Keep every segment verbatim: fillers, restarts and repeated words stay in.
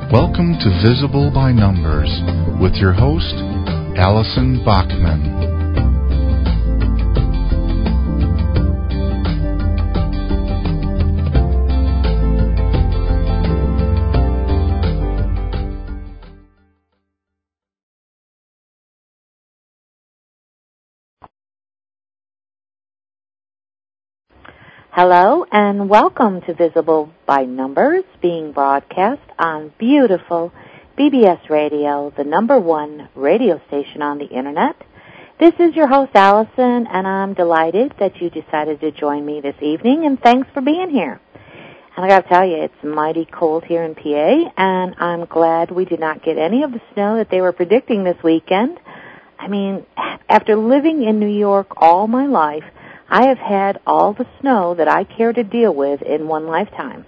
Welcome to Visible by Numbers with your host, Allison Bachman. Hello and welcome to Visible by Numbers, being broadcast on beautiful B B S Radio, the number one radio station on the Internet. This is your host, Allison, and I'm delighted that you decided to join me this evening, and thanks for being here. And I got to tell you, it's mighty cold here in P A, and I'm glad we did not get any of the snow that they were predicting this weekend. I mean, after living in New York all my life, I have had all the snow that I care to deal with in one lifetime.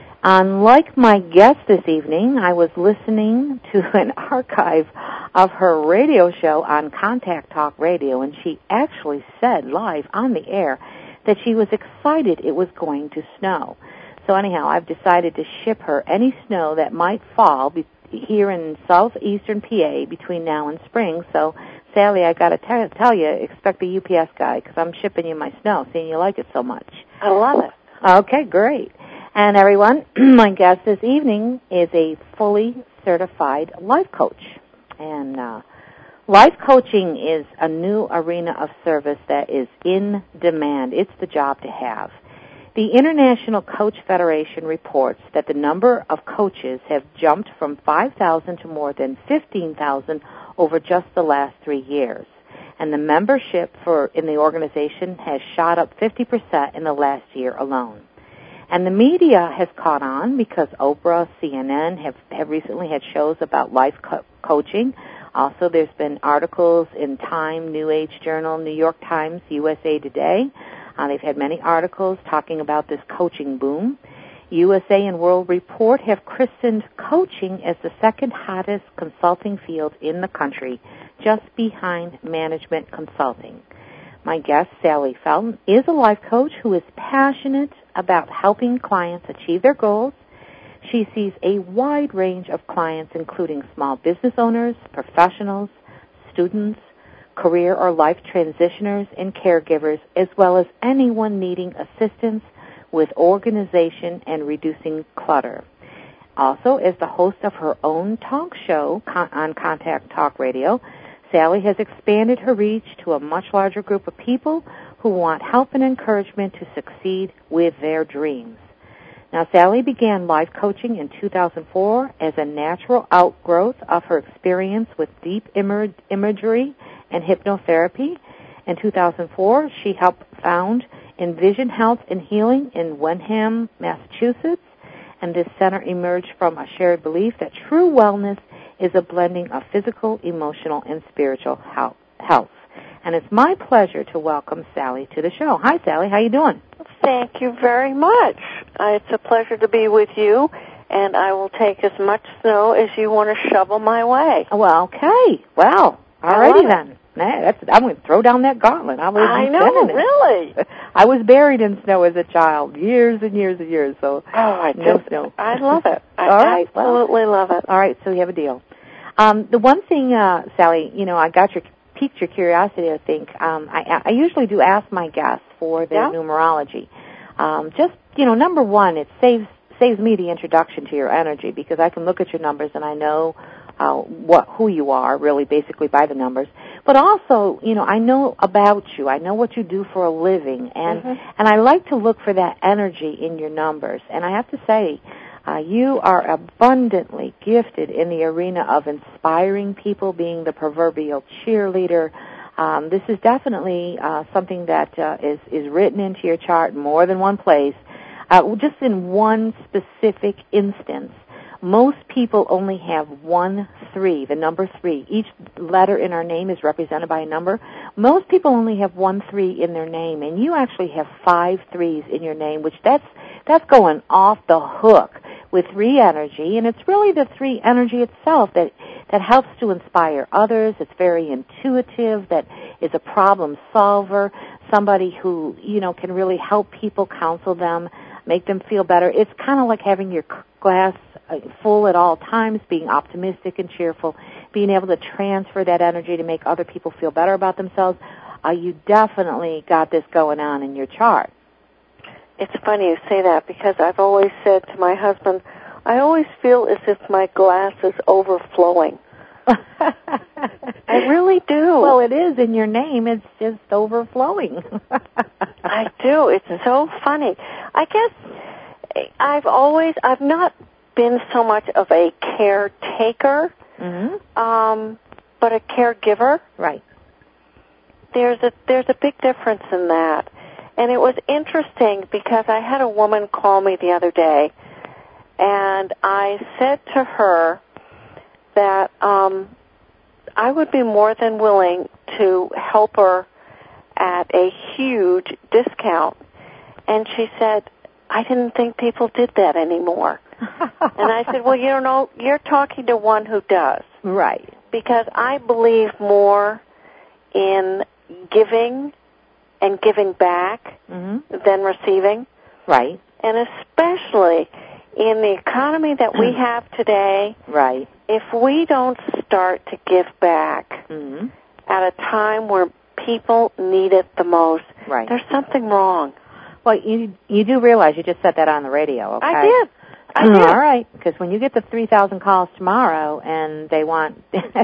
Unlike my guest this evening, I was listening to an archive of her radio show on Contact Talk Radio, and she actually said live on the air that she was excited it was going to snow. So anyhow, I've decided to ship her any snow that might fall be- here in southeastern P A between now and spring. So Sally, I got to t- tell you, expect the U P S guy, because I'm shipping you my snow, seeing you like it so much. I love it. Okay, great. And everyone, my guest this evening is a fully certified life coach. And uh, life coaching is a new arena of service that is in demand. It's the job to have. The International Coach Federation reports that the number of coaches have jumped from five thousand to more than fifteen thousand over just the last three years. And the membership for in the organization has shot up fifty percent in the last year alone. And the media has caught on because Oprah, C N N have, have recently had shows about life co- coaching. Also, there's been articles in Time, New Age Journal, New York Times, U S A Today. Uh, they've had many articles talking about this coaching boom. U S A and World Report have christened coaching as the second hottest consulting field in the country, just behind management consulting. My guest, Sally Felton, is a life coach who is passionate about helping clients achieve their goals. She sees a wide range of clients, including small business owners, professionals, students, career or life transitioners, and caregivers, as well as anyone needing assistance with organization and reducing clutter. Also, as the host of her own talk show on Contact Talk Radio, Sally has expanded her reach to a much larger group of people who want help and encouragement to succeed with their dreams. Now, Sally began life coaching in two thousand four as a natural outgrowth of her experience with deep imer- imagery and hypnotherapy. In two thousand four, she helped found Envision Health and Healing in Wenham, Massachusetts, and this center emerged from a shared belief that true wellness is a blending of physical, emotional, and spiritual health. And it's my pleasure to welcome Sally to the show. Hi, Sally. How you doing? Thank you very much. Uh, it's a pleasure to be with you, and I will take as much snow as you want to shovel my way. Well, okay. Well, alrighty then. Nah, that's, I'm going to throw down that gauntlet. I, I know, really. I was buried in snow as a child, years and years and years. So oh, I no just, snow. I love it. I all right, absolutely well, love it. All right, so you have a deal. Um, the one thing, uh, Sally, you know, I got your piqued your curiosity. I think um, I, I usually do ask my guests for their yeah? numerology. Um, just you know, number one, it saves saves me the introduction to your energy because I can look at your numbers and I know uh, what who you are really, basically by the numbers. But also, you know, I know about you. I know what you do for a living, and mm-hmm. and I like to look for that energy in your numbers. And I have to say, uh, you are abundantly gifted in the arena of inspiring people, being the proverbial cheerleader. Um, this is definitely uh, something that uh, is is written into your chart in more than one place. Uh, just in one specific instance, most people only have one three, the number three. Each letter in our name is represented by a number. Most people only have one three in their name, and you actually have five threes in your name, which that's that's going off the hook with three energy, and it's really the three energy itself that that helps to inspire others. It's very intuitive, that is a problem solver, somebody who, you know, can really help people, counsel them. make them feel better. It's kind of like having your glass full at all times, being optimistic and cheerful, being able to transfer that energy to make other people feel better about themselves. Uh, you definitely got this going on in your chart. It's funny you say that because I've always said to my husband, I always feel as if my glass is overflowing. I really do. Well, it is in your name. It's just overflowing. I do. It's so funny. I guess I've always, I've not been so much of a caretaker, mm-hmm. um, but a caregiver. Right. There's a there's a big difference in that. And it was interesting because I had a woman call me the other day, and I said to her that um, I would be more than willing to help her at a huge discount. And she said, I didn't think people did that anymore. And I said, well, you know, you're talking to one who does. Right. Because I believe more in giving and giving back mm-hmm. than receiving. Right. And especially in the economy that we have today, right. if we don't start to give back mm-hmm. at a time where people need it the most, right. there's something wrong. Well, you you do realize you just said that on the radio, okay? I did. I did. All right, because when you get the three thousand calls tomorrow and they want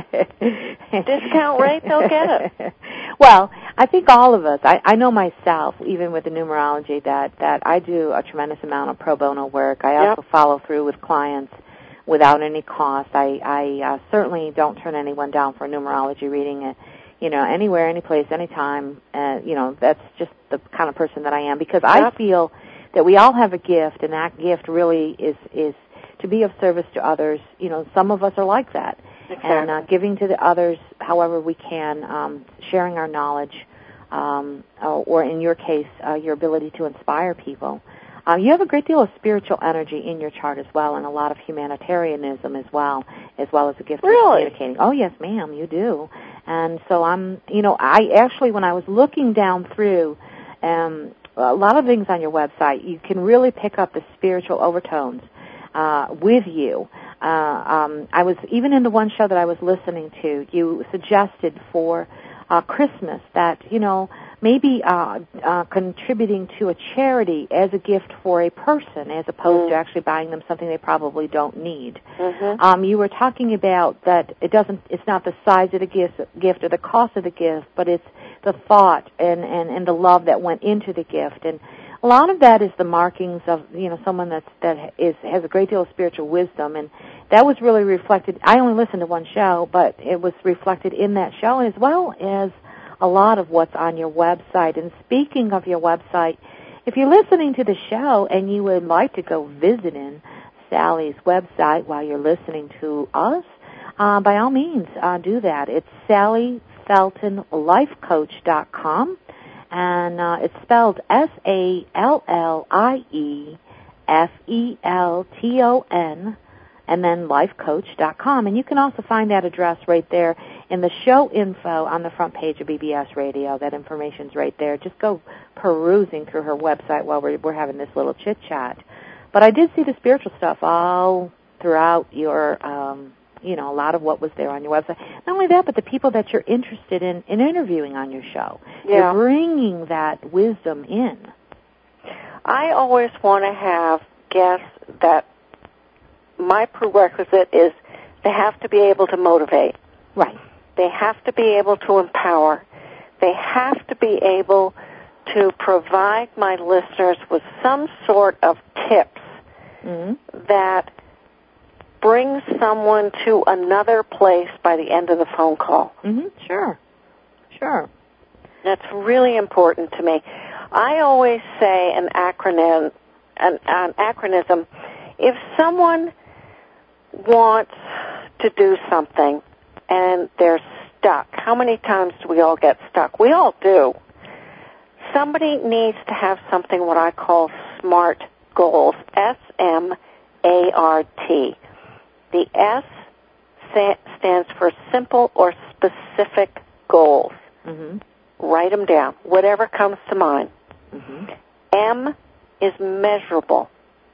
discount rate, they'll get it. Well, I think all of us, I, I know myself, even with the numerology, that, that I do a tremendous amount of pro bono work. I also yep. follow through with clients without any cost. I, I uh, certainly don't turn anyone down for a numerology reading, uh, you know, anywhere, any place, anytime. Uh, you know, that's just the kind of person that I am, because yep. I feel that we all have a gift, and that gift really is, is to be of service to others. You know, some of us are like that. Exactly. And uh, giving to the others however we can, um, sharing our knowledge, um, or in your case, uh, your ability to inspire people. Uh, you have a great deal of spiritual energy in your chart as well, and a lot of humanitarianism as well, as well as a gift really? of communicating. Oh, yes, ma'am, you do. And so I'm, you know, I actually, when I was looking down through um, a lot of things on your website, you can really pick up the spiritual overtones uh, with you. Uh, um, I was, even in the one show that I was listening to, you suggested for uh, Christmas that, you know, maybe uh, uh, contributing to a charity as a gift for a person as opposed mm. to actually buying them something they probably don't need. Mm-hmm. Um, you were talking about that it doesn't, it's not the size of the gift, gift or the cost of the gift, but it's the thought and, and, and the love that went into the gift. And a lot of that is the markings of, you know, someone that's, that is, has a great deal of spiritual wisdom, and that was really reflected. I only listened to one show, but it was reflected in that show, as well as a lot of what's on your website. And speaking of your website, if you're listening to the show and you would like to go visiting Sally's website while you're listening to us, uh, by all means, uh, do that. It's Sally Felton Life Coach dot com. And uh, it's spelled S A L L I E F E L T O N, and then life coach dot com. And you can also find that address right there in the show info on the front page of B B S Radio. That information's right there. Just go perusing through her website while we're, we're having this little chit-chat. But I did see the spiritual stuff all throughout your um you know, a lot of what was there on your website. Not only that, but the people that you're interested in, in interviewing on your show. Yeah. You're bringing that wisdom in. I always want to have guests that my prerequisite is they have to be able to motivate. Right. They have to be able to empower. They have to be able to provide my listeners with some sort of tips mm-hmm. that bring someone to another place by the end of the phone call. Mm-hmm. Sure. Sure. That's really important to me. I always say an acronym, an, an acronym. If someone wants to do something and they're stuck, how many times do we all get stuck? We all do. Somebody needs to have something what I call SMART goals, S M A R T. The S stands for simple or specific goals. Mm-hmm. Write them down, whatever comes to mind. Mm-hmm. M is measurable.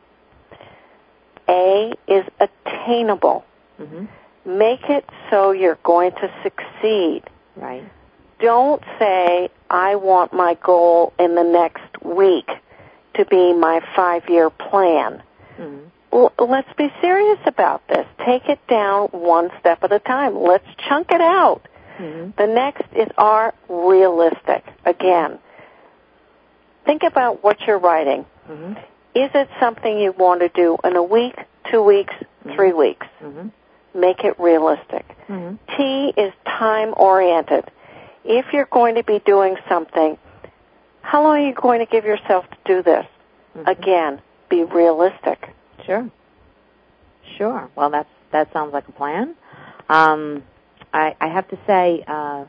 A is attainable. Mm-hmm. Make it so you're going to succeed. Right. Don't say, I want my goal in the next week to be my five-year plan. Mm-hmm. Well, let's be serious about this. Take it down one step at a time. Let's chunk it out. Mm-hmm. The next is our realistic. Again, think about what you're writing. Mm-hmm. Is it something you want to do in a week, two weeks, mm-hmm. three weeks? Mm-hmm. Make it realistic. Mm-hmm. T is time-oriented. If you're going to be doing something, how long are you going to give yourself to do this? Mm-hmm. Again, be realistic. Sure. Sure. Well, that's that sounds like a plan. Um, I, I have to say, uh,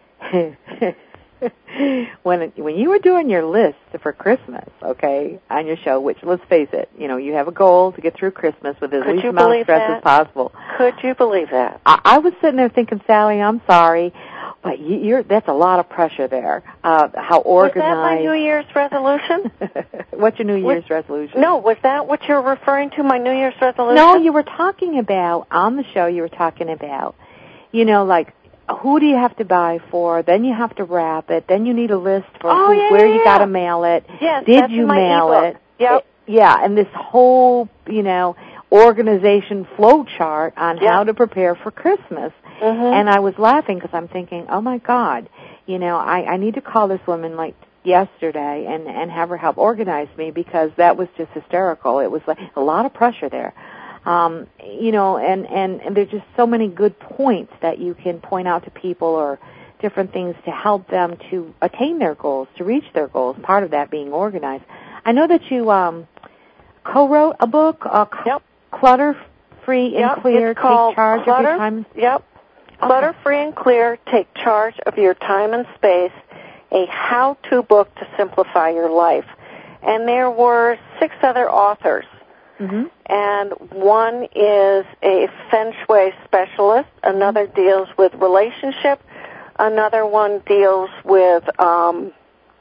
when when you were doing your list for Christmas, okay, on your show, which, let's face it, you know, you have a goal to get through Christmas with as Could least you amount of believe stress that? as possible. Could you believe that? I, I was sitting there thinking, Sally, I'm sorry, but you, you're that's a lot of pressure there. Uh, how organized. Was that my New Year's resolution? What's your New Year's was, resolution? No, was that what you're referring to, my New Year's resolution? No, you were talking about, on the show, you were talking about, you know, like, who do you have to buy for? Then you have to wrap it. Then you need a list for oh, who, yeah, where yeah, you yeah. got to mail it. Yes, Did that's you in my mail ebook. it? Yep. it? Yeah, and this whole, you know, organization flow chart on yep. how to prepare for Christmas. Mm-hmm. And I was laughing because I'm thinking, oh, my God, you know, I, I need to call this woman like yesterday and, and have her help organize me because that was just hysterical. It was like a lot of pressure there. Um, you know, and, and, and there's just so many good points that you can point out to people or different things to help them to attain their goals, to reach their goals, part of that being organized. I know that you um, co-wrote a book, uh, yep. Clutter-Free and yep. Clear, it's called Take Charge Clutter, of Your Time. Yep. Clutter-Free and Clear, Take Charge of Your Time and Space, a how-to book to simplify your life. And there were six other authors. Mm-hmm. And one is a Feng Shui specialist. Another deals with relationship. Another one deals with um,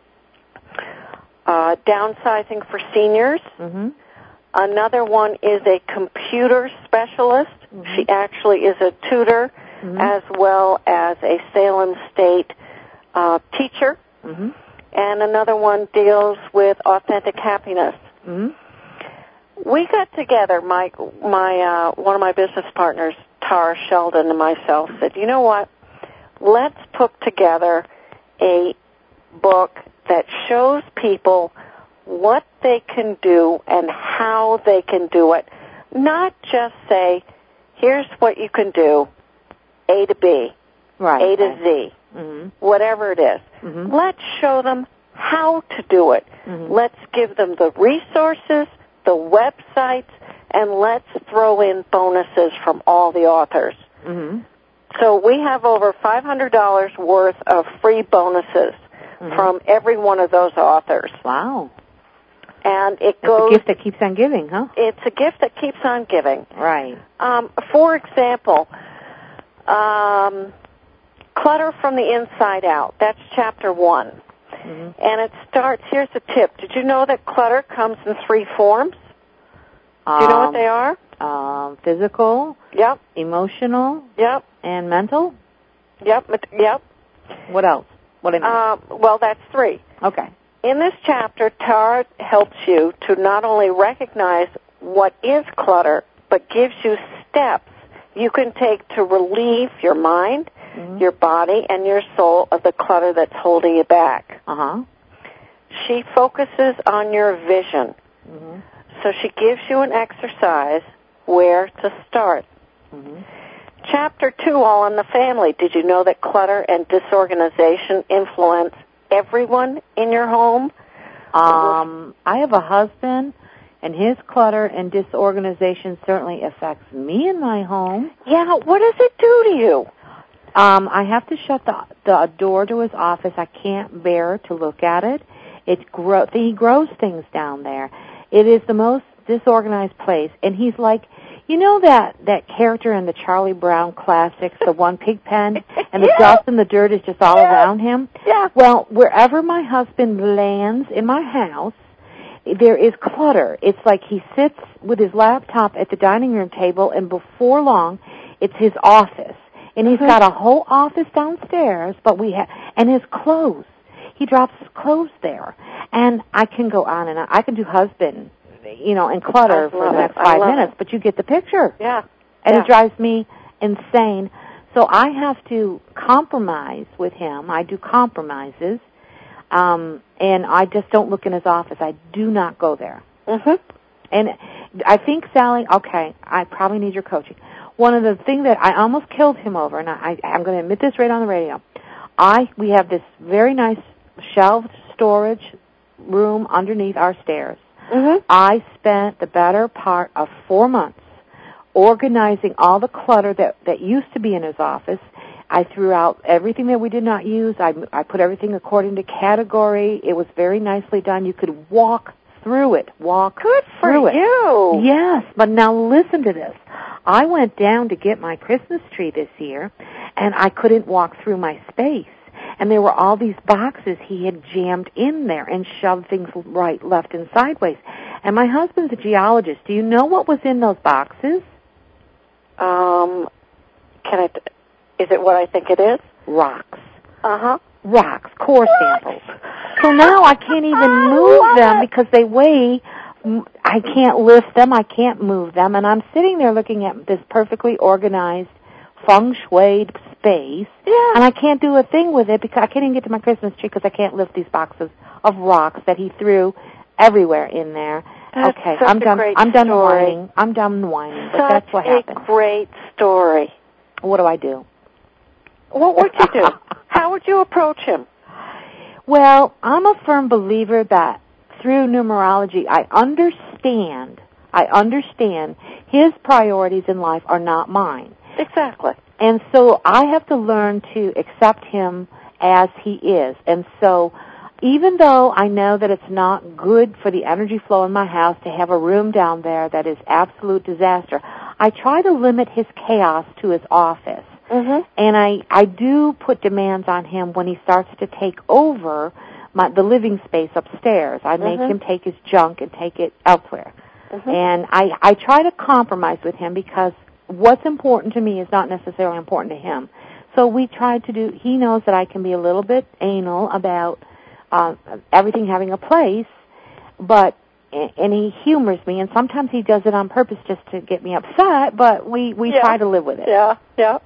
uh, downsizing for seniors. Mm-hmm. Another one is a computer specialist. Mm-hmm. She actually is a tutor mm-hmm. as well as a Salem State uh, teacher. Mm-hmm. And another one deals with authentic happiness. Mm-hmm. We got together, my my uh, one of my business partners, Tara Sheldon, and myself said, you know what? Let's put together a book that shows people what they can do and how they can do it. Not just say, here's what you can do, A to B, right. A to Z, mm-hmm. whatever it is. Mm-hmm. Let's show them how to do it. Mm-hmm. Let's give them the resources, the websites, and let's throw in bonuses from all the authors. Mm-hmm. So we have over five hundred dollars worth of free bonuses mm-hmm. from every one of those authors. Wow. And it It's goes... a gift that keeps on giving, huh? It's a gift that keeps on giving. Right. Um, for example, um, Clutter from the Inside Out. That's chapter one. Mm-hmm. And it starts, here's a tip. Did you know that clutter comes in three forms? Um, Do you know what they are? Um, physical, Yep. emotional, Yep. and mental? Yep. Yep. What else? What I mean? Uh, well, that's three. Okay. In this chapter, Tara helps you to not only recognize what is clutter, but gives you steps you can take to relieve your mind, mm-hmm. your body, and your soul of the clutter that's holding you back. Uh-huh. She focuses on your vision. Mm-hmm. So she gives you an exercise where to start. Mm-hmm. Chapter two, All in the Family. Did you know that clutter and disorganization influence everyone in your home? Um, I have a husband, and his clutter and disorganization certainly affects me in my home. Yeah, what does it do to you? Um, I have to shut the the door to his office. I can't bear to look at it. It grow he grows things down there. It is the most disorganized place, and he's like, you know that that character in the Charlie Brown classics, the one pig pen, and the yeah. dust and the dirt is just all yeah. around him? Yeah. Well, wherever my husband lands in my house there is clutter. It's like he sits with his laptop at the dining room table, and before long, it's his office. And he's Mhm. got a whole office downstairs, but we have, and his clothes. He drops his clothes there. And I can go on and on. I can do husband, you know, and clutter I for love the next it. I five love minutes, it. but you get the picture. Yeah. And yeah. it drives me insane. So I have to compromise with him. I do compromises. Um, and I just don't look in his office. I do not go there. Mhm. And I think, Sally, okay, I probably need your coaching. One of the things that I almost killed him over, and I, I'm going to admit this right on the radio, I we have this very nice shelved storage room underneath our stairs. Mhm. I spent the better part of four months organizing all the clutter that, that used to be in his office. I threw out everything that we did not use. I, I put everything according to category. It was very nicely done. You could walk through it. Walk Good for through it. you. Yes, but now listen to this. I went down to get my Christmas tree this year, and I couldn't walk through my space. And there were all these boxes he had jammed in there and shoved things right, left, and sideways. And my husband's a geologist. Do you know what was in those boxes? Um, can I? T- is it what I think it is? Rocks. Uh huh. Rocks, core samples. So now I can't even I move love them it. because they weigh. I can't lift them. I can't move them. And I'm sitting there looking at this perfectly organized, feng shuied space. Yeah. And I can't do a thing with it because I can't even get to my Christmas tree because I can't lift these boxes of rocks that he threw everywhere in there. That's okay, such I'm a done. great I'm done story. whining. I'm done whining. But Such that's what happened. a great story. What do I do? What would you do? How would you approach him? Well, I'm a firm believer that through numerology, I understand, I understand his priorities in life are not mine. Exactly. And so I have to learn to accept him as he is. And so even though I know that it's not good for the energy flow in my house to have a room down there that is absolute disaster, I try to limit his chaos to his office. Mm-hmm. And I, I do put demands on him when he starts to take over my, the living space upstairs. I make Mm-hmm. him take his junk and take it elsewhere. Mm-hmm. And I, I try to compromise with him because what's important to me is not necessarily important to him. So we try to do, he knows that I can be a little bit anal about uh, everything having a place, but, and he humors me, and sometimes he does it on purpose just to get me upset, but we, we Yeah. try to live with it. Yeah, yeah.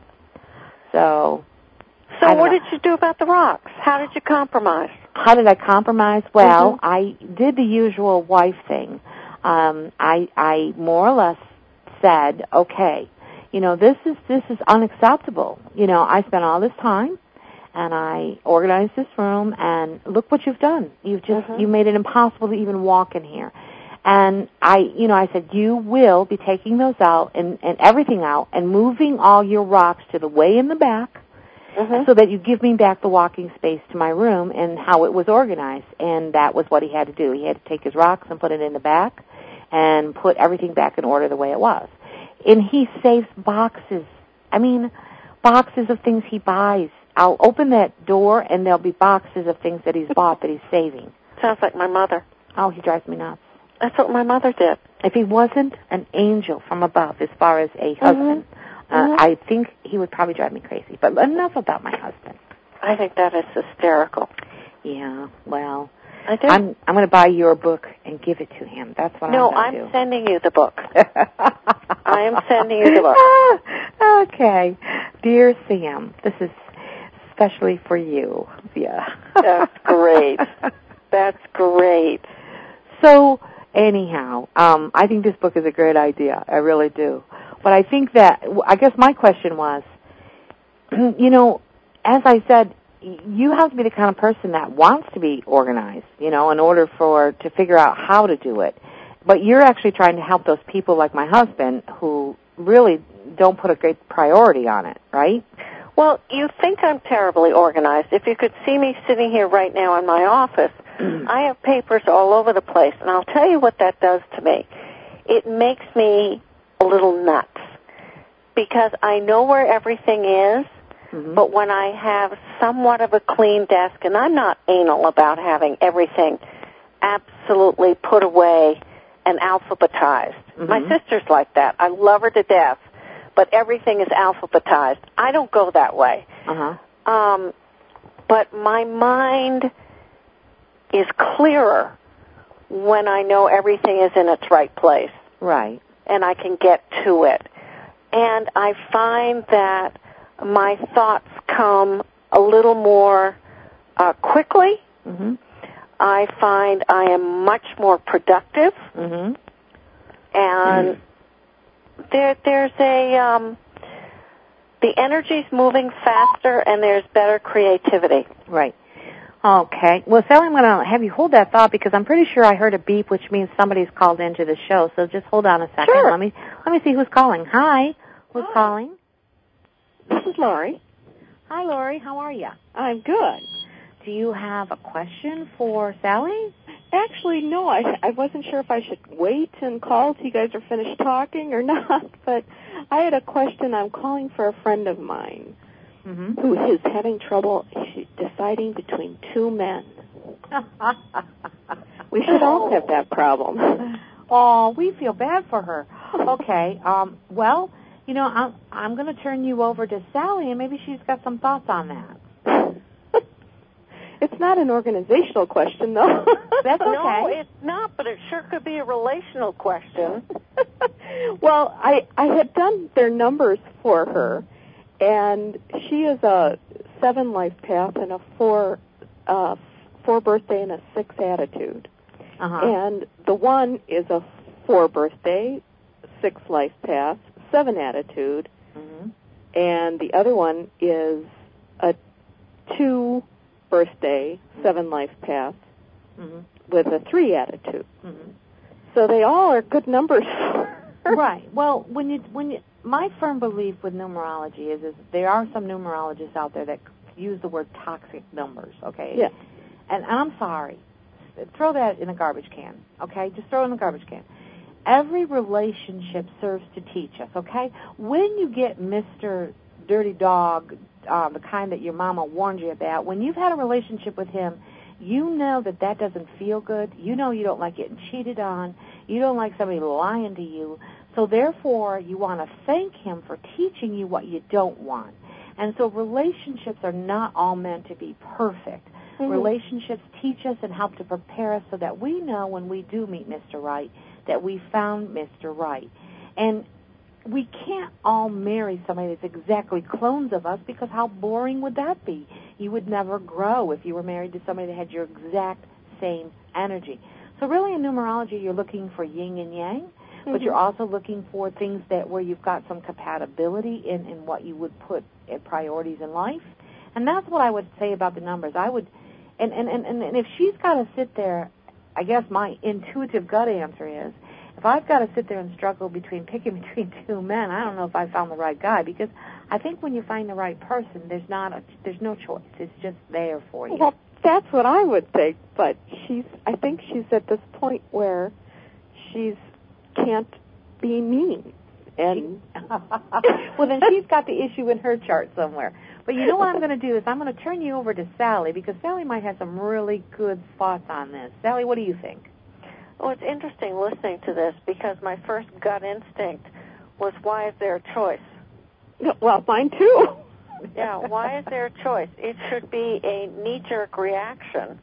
So, So I don't what know. did you do about the rocks? How did you compromise? How did I compromise? Well, Mm-hmm. I did the usual wife thing. Um, I, I more or less said, okay, you know, this is, this is unacceptable. You know, I spent all this time, and I organized this room, and look what you've done. You've just, Mm-hmm. you made it impossible to even walk in here. And I, you know, I said, you will be taking those out and, and everything out and moving all your rocks to the way in the back Mm-hmm. so that you give me back the walking space to my room and how it was organized. And that was what he had to do. He had to take his rocks and put it in the back and put everything back in order the way it was. And he saves boxes. I mean, boxes of things he buys. I'll open that door and there'll be boxes of things that he's bought that he's saving. Sounds like my mother. Oh, he drives me nuts. That's what my mother did. If he wasn't an angel from above as far as a husband, Mm-hmm. uh, Mm-hmm. I think he would probably drive me crazy. But enough about my husband. I think that is hysterical. Yeah, well, I do. I'm I'm going to buy your book and give it to him. That's what no, I'm going to do. I'm sending you the book. I am sending you the book. Okay. Dear Sam, this is especially for you. Yeah. That's great. That's great. So, anyhow, um, I think this book is a great idea. I really do. But I think that, I guess my question was, you know, as I said, you have to be the kind of person that wants to be organized, you know, in order for, to figure out how to do it. But you're actually trying to help those people like my husband who really don't put a great priority on it, right? Well, you think I'm terribly organized. If you could see me sitting here right now in my office, I have papers all over the place, and I'll tell you what that does to me. It makes me a little nuts because I know where everything is, Mm-hmm. but when I have somewhat of a clean desk, and I'm not anal about having everything absolutely absolutely put away and alphabetized. Mm-hmm. My sister's like that. I love her to death, but everything is alphabetized. I don't go that way. Uh-huh. Um, but my mind is clearer when I know everything is in its right place. Right. And I can get to it. And I find that my thoughts come a little more uh, quickly. Mm-hmm. I find I am much more productive. Mm-hmm. And mm. there, there's a, um, the energy's moving faster and there's better creativity. Right. Okay. Well, Sally, I'm going to have you hold that thought because I'm pretty sure I heard a beep, which means somebody's called into the show. So just hold on a second. Sure. Let me let me see who's calling. Hi. Who's Hi. calling? This is Lori. Hi, Lori. How are you? I'm good. Do you have a question for Sally? Actually, no. I I wasn't sure if I should wait and call till you guys are finished talking or not, but I had a question. I'm calling for a friend of mine. Mm-hmm. Who is having trouble deciding between two men. We should all have that problem. Oh, we feel bad for her. Okay. Um, well, you know, I'm, I'm going to turn you over to Sally, and maybe she's got some thoughts on that. It's not an organizational question, though. That's okay. No, it's not, but it sure could be a relational question. Well, I, I had done their numbers for her. And she is a seven life path and a four, uh, four birthday and a six attitude. Uh-huh. And the one is a four birthday, six life path, seven attitude. Mm-hmm. And the other one is a two birthday, seven life path mm-hmm. with a three attitude. Mm-hmm. So they all are good numbers. Right. Well, when you when you my firm belief with numerology is, is there are some numerologists out there that use the word toxic numbers, okay? Yeah. And, and I'm sorry. Throw that in a garbage can, okay? Just throw it in the garbage can. Every relationship serves to teach us, okay? When you get Mister Dirty Dog, uh, the kind that your mama warned you about, when you've had a relationship with him, you know that that doesn't feel good. You know you don't like getting cheated on. You don't like somebody lying to you. So therefore, you want to thank him for teaching you what you don't want. And so relationships are not all meant to be perfect. Mm-hmm. Relationships teach us and help to prepare us so that we know when we do meet Mister Right that we found Mister Right. And we can't all marry somebody that's exactly clones of us because how boring would that be? You would never grow if you were married to somebody that had your exact same energy. So really in numerology you're looking for yin and yang. But Mm-hmm. you're also looking for things that where you've got some compatibility in, in what you would put as priorities in life. And that's what I would say about the numbers. I would, and, and, and, and if she's got to sit there, I guess my intuitive gut answer is, if I've got to sit there and struggle between picking between two men, I don't know if I found the right guy, because I think when you find the right person, there's not a, there's no choice. It's just there for you. Well, that's what I would think, but she's, I think she's at this point where she's can't be mean. And well, then she's got the issue in her chart somewhere. But you know what I'm going to do is I'm going to turn you over to Sally because Sally might have some really good thoughts on this. Sally, what do you think? Well, it's interesting listening to this because my first gut instinct was, why is there a choice? Well, mine too. Yeah, why is there a choice? It should be a knee-jerk reaction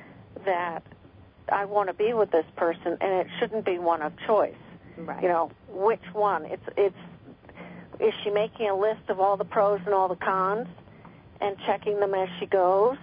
that I want to be with this person, and it shouldn't be one of choice. Right. You know, which one? It's it's. Is she making a list of all the pros and all the cons, and checking them as she goes?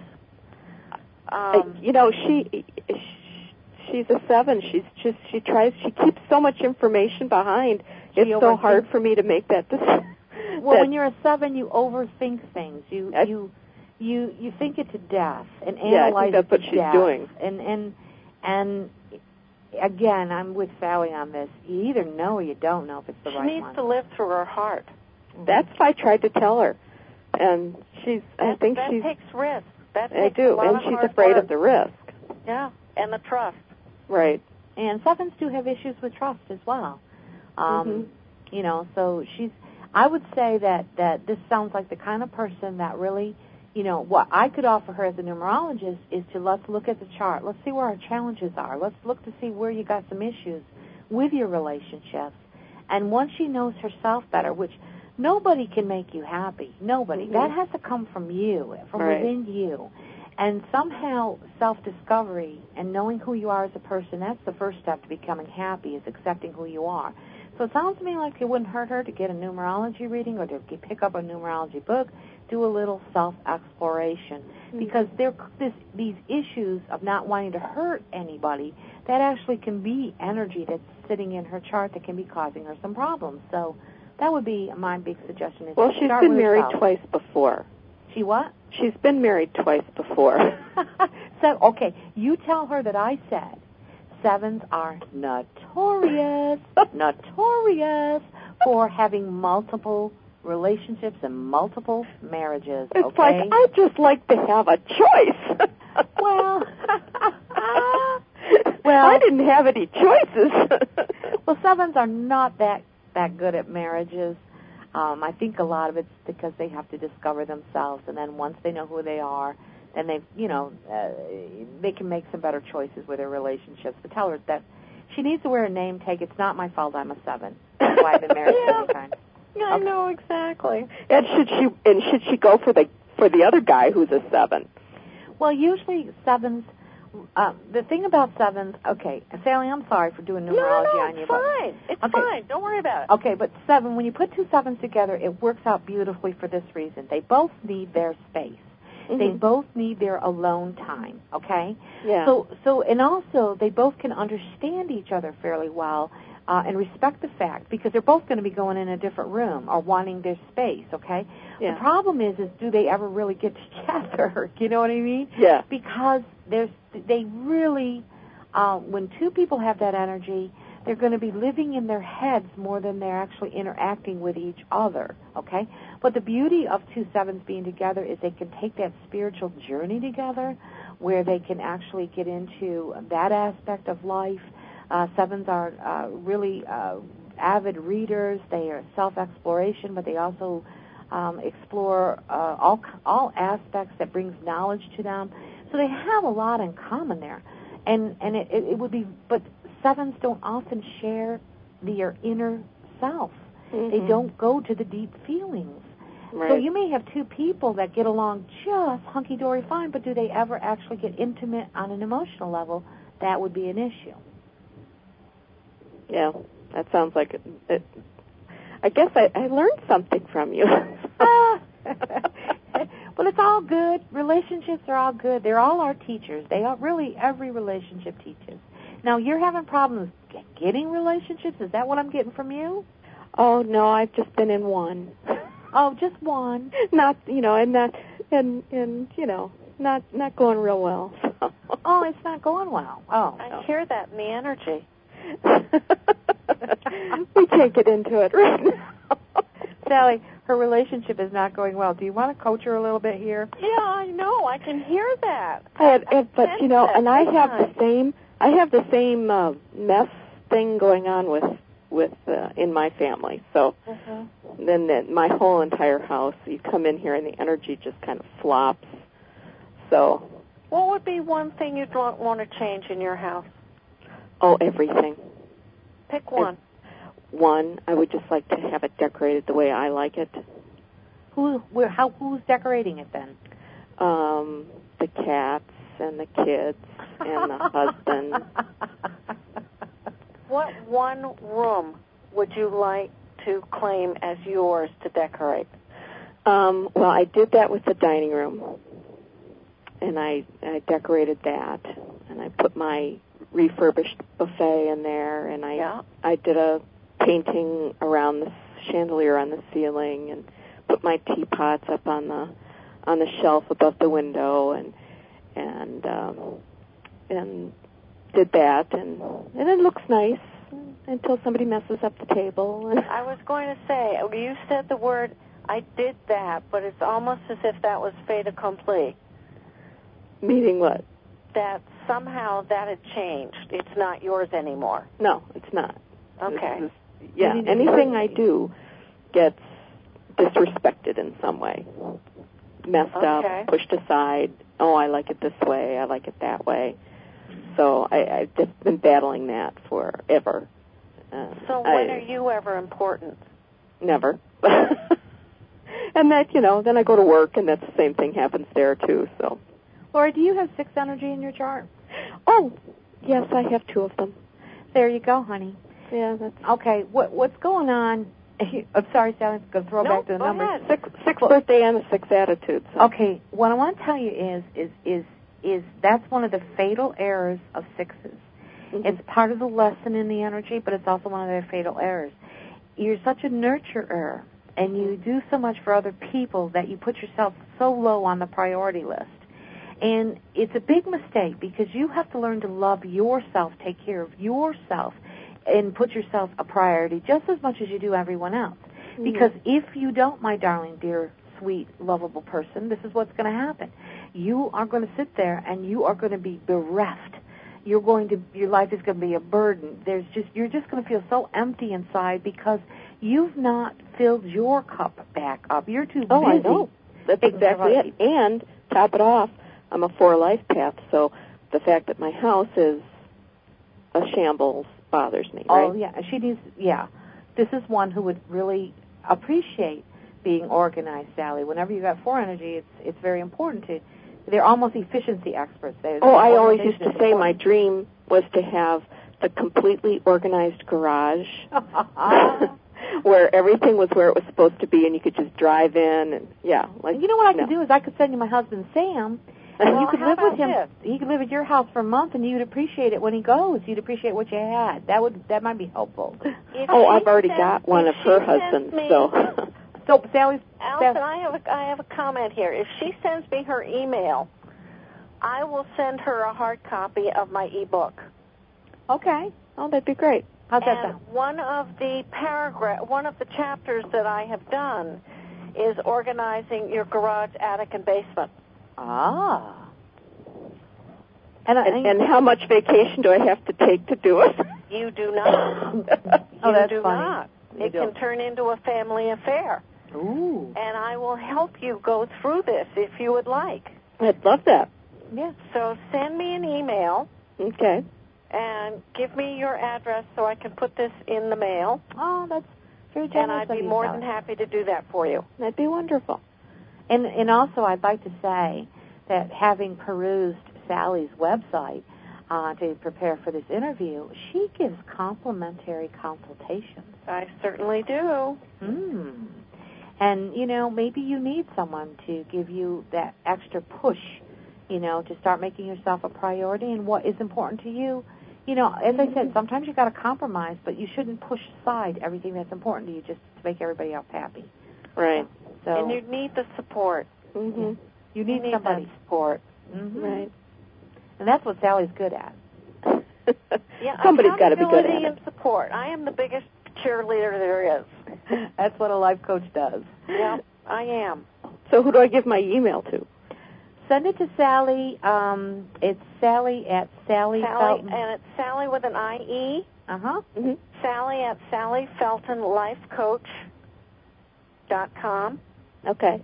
Um, you know, she she's a seven. She's just she tries. She keeps so much information behind. It's so hard for me to make that decision. Well, that, when you're a seven, you overthink things. You I, you you you think it to death and analyze yeah, I think that's it what to she's death. doing. And and and again, I'm with Sally on this. You either know or you don't know if it's the she right needs one. to live through her heart. That's what I tried to tell her, and she's. That, I think that she's. takes risk. That I takes do, a lot and of she's hard afraid work. of the risk. Yeah, and the trust. Right. And sevens do have issues with trust as well. Um, mm-hmm. You know, so she's. I would say that that this sounds like the kind of person that really you know, what I could offer her as a numerologist is to let's look at the chart. Let's see where our challenges are. Let's look to see where you got some issues with your relationships. And once she knows herself better, which nobody can make you happy, nobody. Mm-hmm. That has to come from you, from right. within you. And somehow self-discovery and knowing who you are as a person, that's the first step to becoming happy, is accepting who you are. So it sounds to me like it wouldn't hurt her to get a numerology reading or to pick up a numerology book, do a little self-exploration. Mm-hmm. Because there, this, these issues of not wanting to hurt anybody, that actually can be energy that's sitting in her chart that can be causing her some problems. So that would be my big suggestion. Is well, to she's start been with married herself. twice before. She what? She's been married twice before. So, okay, you tell her that I said sevens are notorious, notorious for having multiple relationships and multiple marriages, it's okay? like, I'd just like to have a choice. Well, well, I didn't have any choices. Well, sevens are not that, that good at marriages. Um, I think a lot of it's because they have to discover themselves, and then once they know who they are, then they, you know, uh, they can make some better choices with their relationships. But tell her that she needs to wear a name tag. It's not my fault I'm a seven. That's why I've been married yeah. so many times. Yeah, I know exactly. And should she and should she go for the for the other guy who's a seven? Well, usually sevens. Uh, the thing about sevens, okay, Sally, I'm sorry for doing numerology no, no, on you. it's fine. It's okay. fine. Don't worry about it. Okay, but seven, when you put two sevens together, it works out beautifully for this reason. They both need their space. Mm-hmm. They both need their alone time, okay? Yeah. So, so, and also, they both can understand each other fairly well uh, and respect the fact, because they're both going to be going in a different room or wanting their space, okay? Yeah. The problem is, is do they ever really get together? You know what I mean? Yeah. Because there's, they really, uh, when two people have that energy, they're going to be living in their heads more than they're actually interacting with each other, okay? But the beauty of two sevens being together is they can take that spiritual journey together where they can actually get into that aspect of life. Uh, sevens are uh, really uh, avid readers. They are self-exploration, but they also um, explore uh, all all aspects that brings knowledge to them. So they have a lot in common there. And, and it, it, it would be, but sevens don't often share their inner self. Mm-hmm. They don't go to the deep feelings. Right. So you may have two people that get along just hunky-dory fine, but do they ever actually get intimate on an emotional level? That would be an issue. Yeah, that sounds like it. it I guess I, I learned something from you. Well, it's all good. Relationships are all good. They're all our teachers. They are really, every relationship teaches. Now, you're having problems getting relationships? Is that what I'm getting from you? Oh, no, I've just been in one. Oh, just one. Not, you know, and that, and, and, you know, not, not going real well. So. Oh, it's not going well. Oh. I no. hear that in the energy. We can't get into it right now. Sally, her relationship is not going well. Do you want to coach her a little bit here? Yeah, I know. I can hear that. And, and, but, you know, and I have the same, I have the same uh, mess thing going on with, with uh, in my family. So uh-huh. then, then my whole entire house, you come in here and the energy just kind of flops. So. What would be one thing you'd want, want to change in your house? Oh, everything. Pick one. One, I would just like to have it decorated the way I like it. Who, where, how, who's decorating it then? Um, the cats and the kids and the husband. What one room would you like to claim as yours to decorate? Um, well, I did that with the dining room, and I, I decorated that, and I put my refurbished buffet in there, and I yeah. I did a painting around the chandelier on the ceiling, and put my teapots up on the on the shelf above the window, and and um, and did that, and and it looks nice until somebody messes up the table. And I was going to say, you said the word, I did that, but it's almost as if that was fait accompli. Meaning what? That somehow that had changed. It's not yours anymore. No, it's not. Okay. This is, yeah, anything I do gets disrespected in some way. messed Okay. up, pushed aside. Oh, I like it this way. I like it that way. So I, I've just been battling that forever. Uh, So when I, are you ever important? Never. And that, you know, then I go to work, and that's the same thing happens there, too. So, Laura, do you have six energy in your chart? Oh, yes, I have two of them. There you go, honey. Yeah, that's... Okay, what what's going on? I'm sorry, Sally, I'm going to throw No, back to the go numbers. ahead. Six, six birthday and a six attitude. So. Okay, what I want to tell you is, is, is, is that's one of the fatal errors of sixes. Mm-hmm. It's part of the lesson in the energy, but it's also one of their fatal errors. You're such a nurturer, and you do so much for other people that you put yourself so low on the priority list. And it's a big mistake because you have to learn to love yourself, take care of yourself, and put yourself a priority just as much as you do everyone else. Mm-hmm. Because if you don't, my darling, dear, sweet, lovable person, this is what's going to happen. You are going to sit there and you are going to be bereft. You're going to, your life is going to be a burden. There's just, you're just going to feel so empty inside because you've not filled your cup back up. You're too busy. Oh, I know. That's exactly it. And top it off, I'm a four life path, so the fact that my house is a shambles bothers me, right? Oh, yeah. She needs, yeah. This is one who would really appreciate being organized, Sally. Whenever you got four energy, it's it's very important to, they're almost efficiency experts. They're, oh, I always used to say my dream was to have the completely organized garage where everything was where it was supposed to be and you could just drive in and, yeah. Like, you know what I no. could do is I could send you my husband, Sam, and well, you could how live with about him. this? He could live at your house for a month, and you'd appreciate it when he goes. You'd appreciate what you had. That would that might be helpful. If oh, she I've already sends, got one of she her sends husbands, me, so. So, Sally's... Allison, I have a, I have a comment here. If she sends me her email, I will send her a hard copy of my ebook. Okay. Oh, that'd be great. How's that And sound? one of the paragraph, one of the chapters that I have done is organizing your garage, attic, and basement. Ah. And, I, And, and how much vacation do I have to take to do it? You do not. oh, you that's do funny. not. You It don't. can turn into a family affair. Ooh. And I will help you go through this if you would like. I'd love that. Yeah. So send me an email. Okay. And give me your address so I can put this in the mail. Oh, that's very And generous I'd be of you, more Sally. than happy to do that for you. That'd be wonderful. And and also, I'd like to say that having perused Sally's website uh, to prepare for this interview, she gives complimentary consultations. I certainly do. Hmm. And, you know, maybe you need someone to give you that extra push, you know, to start making yourself a priority and what is important to you. You know, as I said, sometimes you've got to compromise, but you shouldn't push aside everything that's important to you just to make everybody else happy. Right. So And you need the support. Mm-hmm. you need, you need somebody. that support. Mm-hmm. Right. And that's what Sally's good at. Yeah, Somebody's got to be good at accountability it. and support. I am the biggest cheerleader there is. That's what a life coach does. Yeah, I am. So who do I give my email to? Send it to Sally. Um, it's Sally at Sally, Sally, Felton. and it's Sally with an I E. Uh-huh. Mm-hmm. Sally at Sally Felton Life Coach dot com. Okay.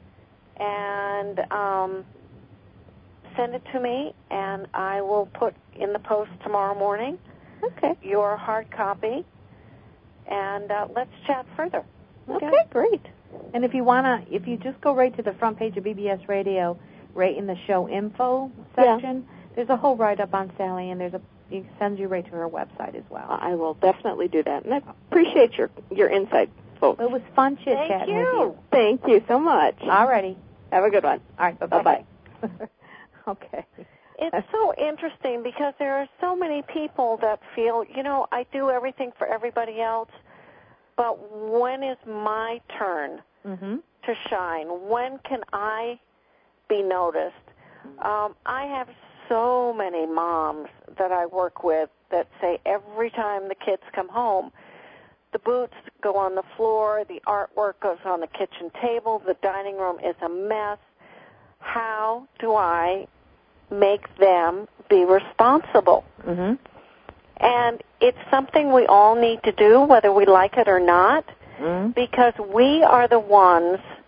And um, send it to me, and I will put in the post tomorrow morning Okay. your hard copy, and uh, let's chat further. Okay, great. And if you wanna, if you just go right to the front page of B B S Radio, right in the show info section, yeah. there's a whole write-up on Sally, and there's a it sends you right to her website as well. I will definitely do that, and I appreciate your your insight, folks. It was fun chit Thank chatting you. with you. Thank you so much. Alrighty. Have a good one. All right. Bye bye. Okay. It's so interesting because there are so many people that feel, you know, I do everything for everybody else, but when is my turn mm-hmm. to shine? When can I be noticed? Um, I have so many moms that I work with that say every time the kids come home, the boots go on the floor, the artwork goes on the kitchen table, the dining room is a mess. How do I make them be responsible? Mm-hmm. And it's something we all need to do, whether we like it or not, mm-hmm. because we are the ones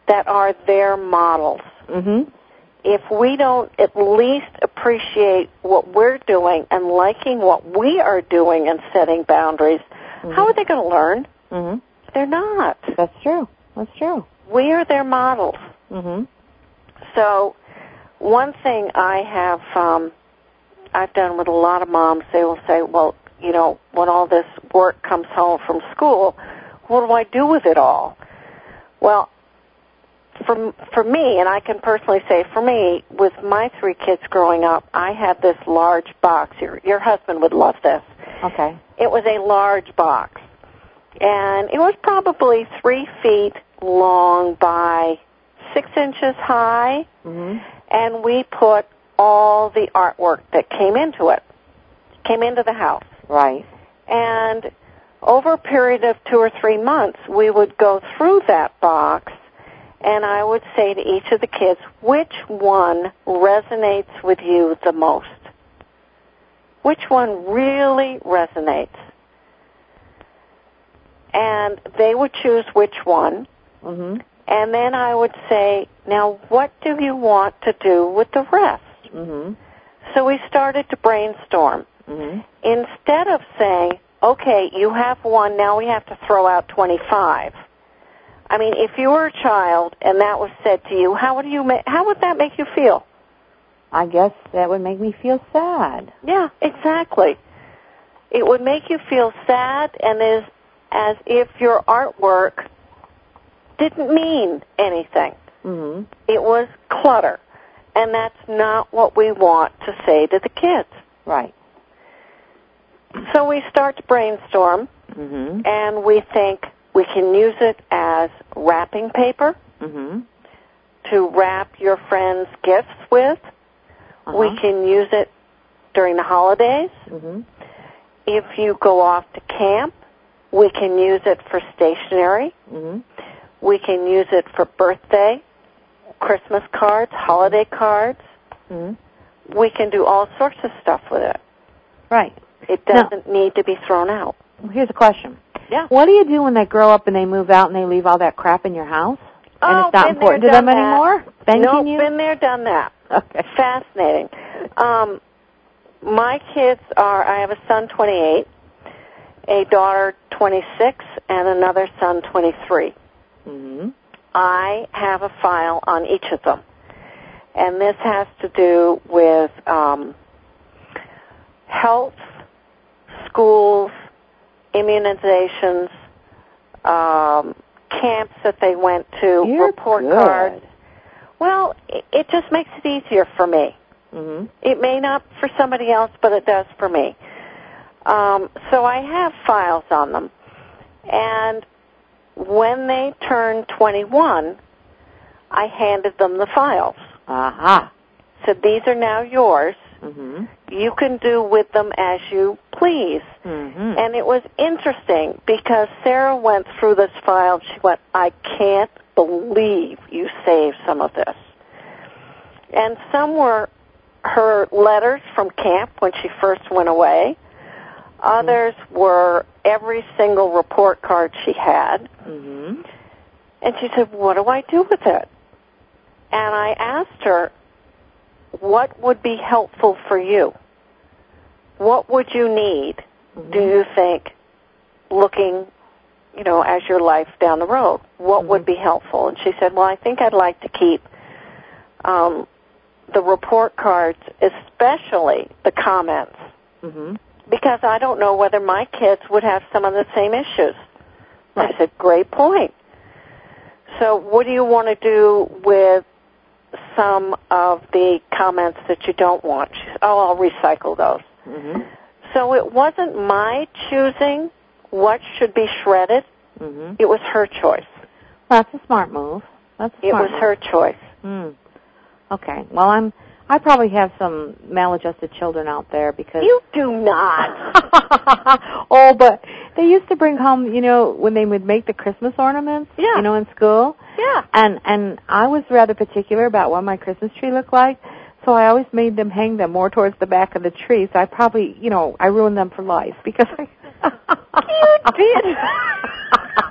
that are their models. Mm-hmm. If we don't at least appreciate what we're doing and liking what we are doing and setting boundaries, mm-hmm. how are they going to learn? Mm-hmm. They're not. That's true. That's true. We are their models. Mm-hmm. So one thing I have, um, I've done with a lot of moms, they will say, well, you know, when all this work comes home from school, what do I do with it all? Well, for, for me, and I can personally say for me, with my three kids growing up, I had this large box. Your, your husband would love this. Okay. It was a large box. And it was probably three feet long by six inches high. Mm-hmm. And we put all the artwork that came into it, came into the house. Right. And over a period of two or three months, we would go through that box, and I would say to each of the kids, which one resonates with you the most? Which one really resonates? And they would choose which one. Mm-hmm. And then I would say, now what do you want to do with the rest? Mm-hmm. So we started to brainstorm. Mm-hmm. Instead of saying, okay, you have one, now we have to throw out twenty-five. I mean, if you were a child and that was said to you, how would you ma- how would that make you feel? I guess that would make me feel sad. Yeah, exactly. It would make you feel sad and as, as if your artwork didn't mean anything. Mm-hmm. It was clutter. And that's not what we want to say to the kids. Right. So we start to brainstorm, mm-hmm. and we think we can use it as wrapping paper mm-hmm. to wrap your friends' gifts with. Uh-huh. We can use it during the holidays. Mm-hmm. If you go off to camp, we can use it for stationery. Mm-hmm. We can use it for birthday, Christmas cards, holiday cards. Mm-hmm. We can do all sorts of stuff with it. Right. It doesn't now, need to be thrown out. Here's a question. Yeah. What do you do when they grow up and they move out and they leave all that crap in your house? Oh, and it's not been important there, to them that. anymore? Thanking nope, you? been there, done that. Okay. Fascinating. Um, my kids are, I have a son, twenty-eight, a daughter, twenty-six, and another son, twenty-three. Mm-hmm. I have a file on each of them. And this has to do with um, health, schools, immunizations, um, camps that they went to, You're report good. cards. Well, it, it just makes it easier for me. Mm-hmm. It may not for somebody else, but it does for me. Um, so I have files on them. And when they turned twenty-one, I handed them the files. Aha. Uh-huh. So these are now yours. Mm-hmm. You can do with them as you please. Mm-hmm. And it was interesting because Sarah went through this file. She went, I can't believe you saved some of this. And some were her letters from camp when she first went away. Others mm-hmm. were every single report card she had. Mm-hmm. And she said, what do I do with it? And I asked her, what would be helpful for you? What would you need, mm-hmm. do you think, looking, you know, as your life down the road? What mm-hmm. would be helpful? And she said, well, I think I'd like to keep um, the report cards, especially the comments, mm-hmm. because I don't know whether my kids would have some of the same issues. Right. I said, great point. So what do you want to do with some of the comments that you don't want? She said, oh, I'll recycle those. Mm-hmm. So it wasn't my choosing what should be shredded. Mm-hmm. It was her choice. Well, that's a smart move. That's a it smart was move. her choice. Mm. Okay. Well, I'm. I probably have some maladjusted children out there because you do not. Oh, but they used to bring home, you know, when they would make the Christmas ornaments, yeah. you know, in school. Yeah. And and I was rather particular about what my Christmas tree looked like, so I always made them hang them more towards the back of the tree. So I probably, you know, I ruined them for life because I you did.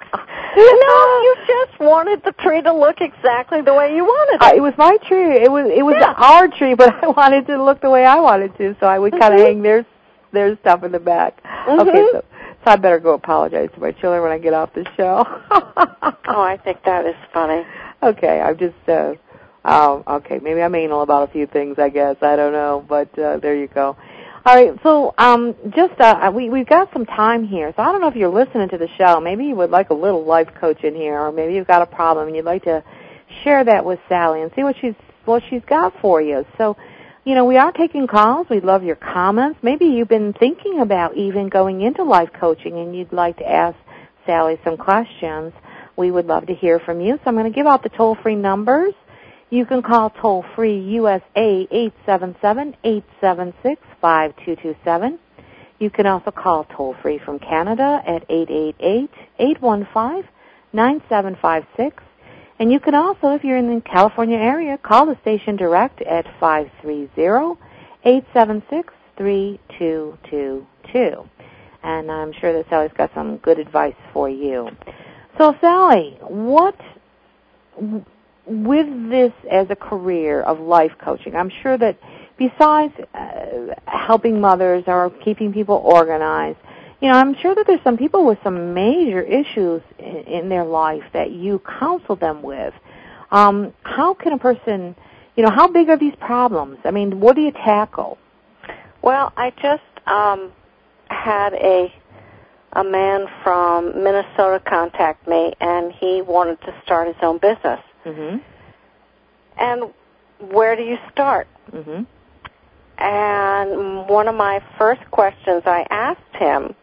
No, you just wanted the tree to look exactly the way you wanted it. Uh, it was my tree. It was it was Yeah. our tree, but I wanted to look the way I wanted to, so I would kind of Mhm. hang their their stuff in the back. Mhm. Okay, so so I better go apologize to my children when I get off the show. Oh, I think that is funny. Okay, I'm just uh um okay, maybe I'm anal about a few things, I guess. I don't know, but uh there you go. All right, so um just uh we we've got some time here. So I don't know if you're listening to the show. Maybe you would like a little life coach in here, or maybe you've got a problem and you'd like to share that with Sally and see what she's what she's got for you. So, you know, we are taking calls. We'd love your comments. Maybe you've been thinking about even going into life coaching and you'd like to ask Sally some questions. We would love to hear from you. So I'm going to give out the toll-free numbers. You can call toll-free U S A eight seven seven, eight seven six, five two two seven. You can also call toll-free from Canada at eight eight eight, eight one five, nine seven five six. And you can also, if you're in the California area, call the station direct at five three zero, eight seven six, three two two two. And I'm sure that Sally's got some good advice for you. So, Sally, what, with this as a career of life coaching, I'm sure that besides uh, helping mothers or keeping people organized, you know, I'm sure that there's some people with some major issues in, in their life that you counsel them with. Um, how can a person, you know, how big are these problems? I mean, what do you tackle? Well, I just um, had a a man from Minnesota contact me, and he wanted to start his own business. Mm-hmm. And where do you start? Mm-hmm. And one of my first questions I asked him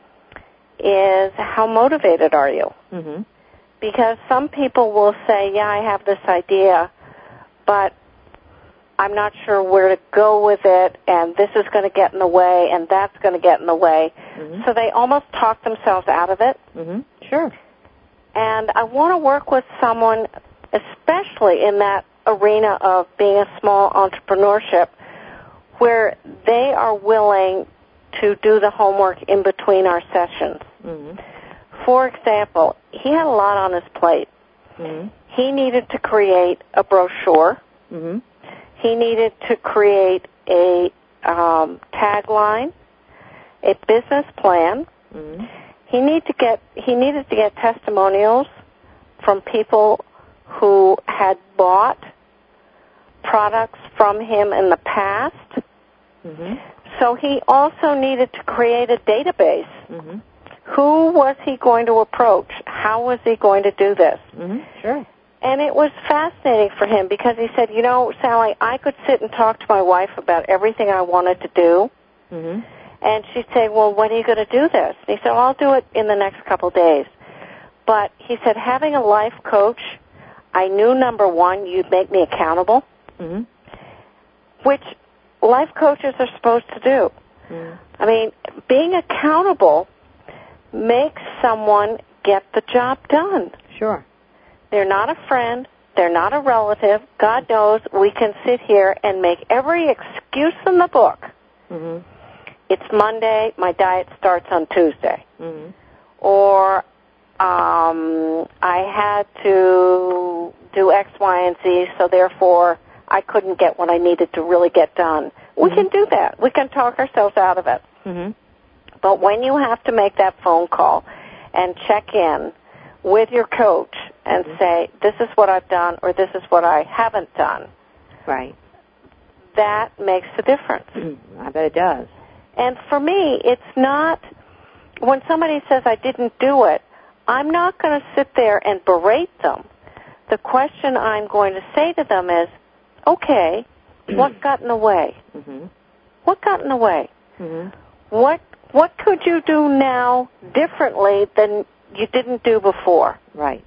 is, how motivated are you? Mm-hmm. Because some people will say, yeah, I have this idea, but I'm not sure where to go with it, and this is going to get in the way, and that's going to get in the way. Mm-hmm. So they almost talk themselves out of it. Mm-hmm. Sure. And I want to work with someone, especially in that arena of being a small entrepreneurship, where they are willing to do the homework in between our sessions. Mm-hmm. For example, he had a lot on his plate. Mm-hmm. He needed to create a brochure. Mm-hmm. He needed to create a um, tagline, a business plan. Mm-hmm. He need to get he needed to get testimonials from people who had bought products from him in the past. Mm-hmm. So he also needed to create a database. Mm-hmm. Who was he going to approach? How was he going to do this? Mm-hmm. Sure. And it was fascinating for him because he said, you know, Sally, I could sit and talk to my wife about everything I wanted to do. Mm-hmm. And she'd say, well, when are you going to do this? And he said, well, I'll do it in the next couple of days. But he said, having a life coach, I knew, number one, you'd make me accountable, Mm-hmm. which life coaches are supposed to do. Mm-hmm. I mean, being accountable makes someone get the job done. Sure. They're not a friend. They're not a relative. God knows we can sit here and make every excuse in the book. Mm-hmm. It's Monday, my diet starts on Tuesday. Mm-hmm. Or um, I had to do X, Y, and Z, so therefore I couldn't get what I needed to really get done. We Mm-hmm. can do that. We can talk ourselves out of it. Mm-hmm. But when you have to make that phone call and check in with your coach and Mm-hmm. say, this is what I've done or this is what I haven't done, Right. that makes a difference. I bet it does. And for me, it's not, when somebody says I didn't do it, I'm not going to sit there and berate them. The question I'm going to say to them is, okay, what got in the way? Mm-hmm. What got in the way? Mm-hmm. What what could you do now differently than you didn't do before? Right.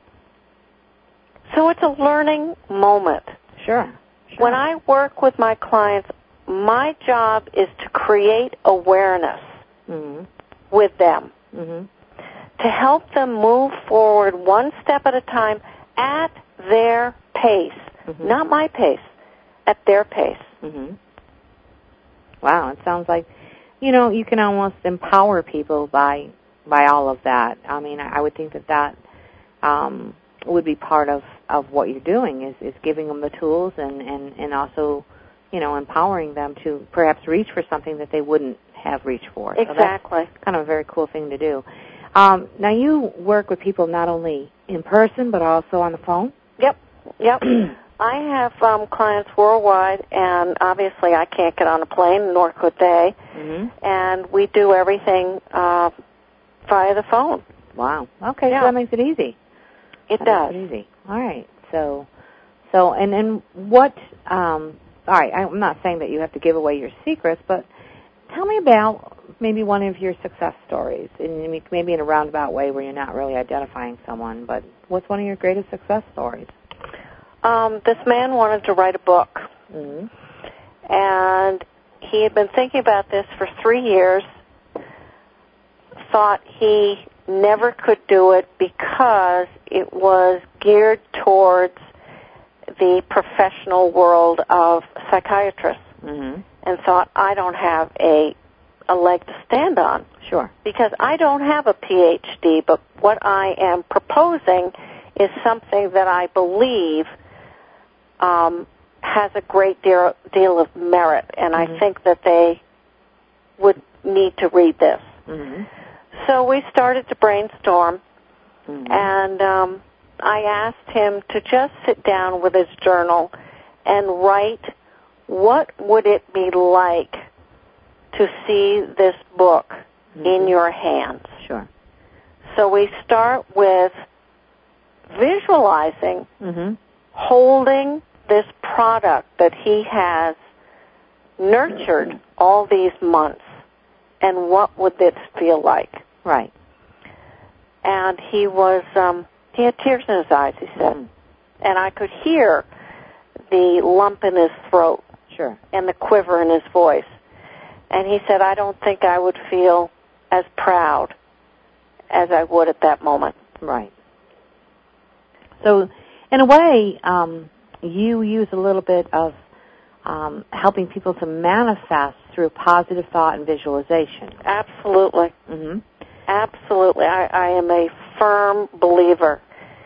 So it's a learning moment. Sure. Sure. When I work with my clients, my job is to create awareness Mm-hmm. with them, Mm-hmm. to help them move forward one step at a time at their pace, Mm-hmm. not my pace, at their pace. Mm-hmm. Wow, it sounds like, you know, you can almost empower people by by all of that. I mean, I would think that that um, would be part of, of what you're doing is, is giving them the tools and, and, and also, you know, empowering them to perhaps reach for something that they wouldn't have reached for. Exactly. So that's kind of a very cool thing to do. Um, now, you work with people not only in person but also on the phone? Yep, yep. I have um, clients worldwide, and obviously I can't get on a plane, nor could they, mm-hmm. and we do everything uh, via the phone. Wow. Okay, yeah. so that makes it easy. It that does. Makes it easy. All right. So, so, and then what, um, all right, I'm not saying that you have to give away your secrets, but tell me about maybe one of your success stories, and maybe in a roundabout way where you're not really identifying someone, but what's one of your greatest success stories? Um, this man wanted to write a book, mm-hmm. and he had been thinking about this for three years, thought he never could do it because it was geared towards the professional world of psychiatrists, mm-hmm. and thought, I don't have a, a leg to stand on. Sure. Because I don't have a P H D, but what I am proposing is something that I believe Um, has a great deal, deal of merit, and mm-hmm. I think that they would need to read this. Mm-hmm. So we started to brainstorm, mm-hmm. and um, I asked him to just sit down with his journal and write what would it be like to see this book mm-hmm. in your hands. Sure. So we start with visualizing mm-hmm. holding this product that he has nurtured all these months, and what would this feel like? Right. And he was, um, he had tears in his eyes, he said. Mm. And I could hear the lump in his throat. Sure. And the quiver in his voice. And he said, I don't think I would feel as proud as I would at that moment. Right. So, in a way, um, you use a little bit of um, helping people to manifest through positive thought and visualization. Absolutely. Mm-hmm. Absolutely. I, I am a firm believer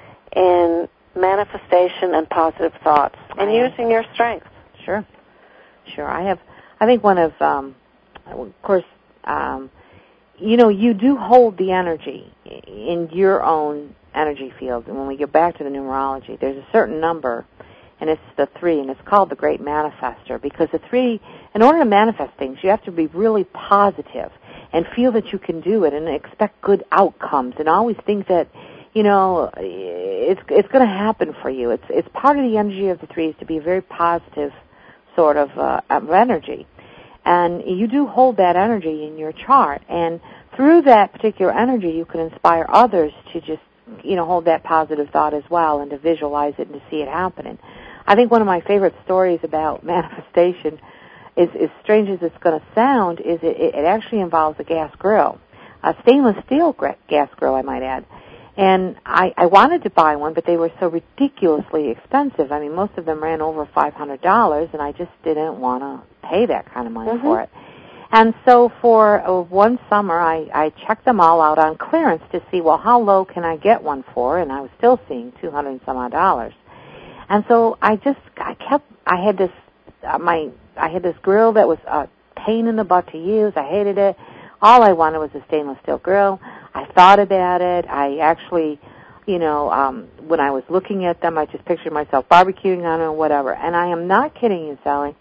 in manifestation and positive thoughts and using your strengths. Sure. Sure. I have, I think one of, um, of course, um, you know, you do hold the energy in your own energy field. And when we get back to the numerology, there's a certain number, and it's the three, and it's called the Great Manifester, because the three, in order to manifest things, you have to be really positive and feel that you can do it and expect good outcomes and always think that, you know, it's it's going to happen for you. It's it's part of the energy of the threes to be a very positive sort of, uh, of energy. And you do hold that energy in your chart, and through that particular energy, you can inspire others to just, you know, hold that positive thought as well and to visualize it and to see it happening. I think one of my favorite stories about manifestation, is as strange as it's going to sound, is it, it actually involves a gas grill, a stainless steel gas grill, I might add. And I, I wanted to buy one, but they were so ridiculously expensive. I mean, most of them ran over five hundred dollars, and I just didn't want to pay that kind of money mm-hmm. for it. And so for uh, one summer, I, I checked them all out on clearance to see, well, how low can I get one for? And I was still seeing two hundred and some odd dollars. And so I just, I kept, I had this, uh, my, I had this grill that was a pain in the butt to use. I hated it. All I wanted was a stainless steel grill. I thought about it. I actually, you know, um, when I was looking at them, I just pictured myself barbecuing on it or whatever. And I am not kidding you, Sally.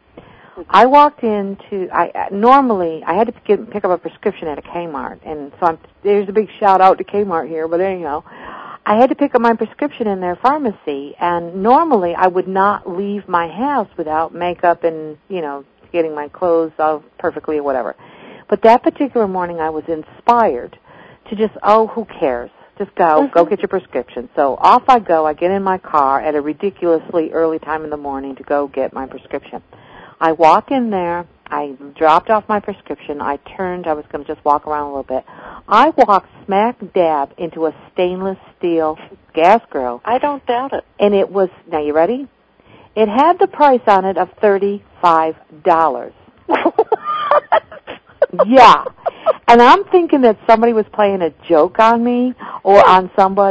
I walked into, I normally, I had to pick, pick up a prescription at a Kmart, and so I'm, there's a big shout out to Kmart here, but anyhow, I had to pick up my prescription in their pharmacy, and normally I would not leave my house without makeup and, you know, getting my clothes off perfectly or whatever. But that particular morning I was inspired to just, oh, who cares? Just go, mm-hmm. go get your prescription. So off I go. I get in my car at a ridiculously early time in the morning to go get my prescription. I walk in there. I dropped off my prescription. I turned. I was going to just walk around a little bit. I walked smack dab into a stainless steel gas grill. I don't doubt it. And it was, now you ready? It had the price on it of thirty-five dollars. Yeah. And I'm thinking that somebody was playing a joke on me or on somebody.